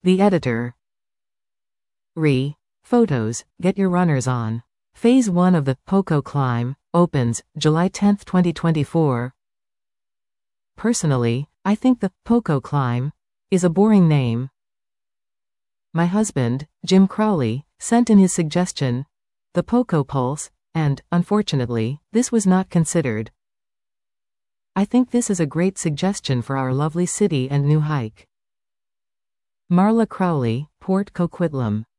The Editor. Photos, get your runners on. Phase 1 of the Poco Climb opens July 10, 2024. Personally, I think the Poco Climb is a boring name. My husband, Jim Crowley, sent in his suggestion, the Poco Pulse, and, unfortunately, this was not considered. I think this is a great suggestion for our lovely city and new hike. Marla Crowley, Port Coquitlam.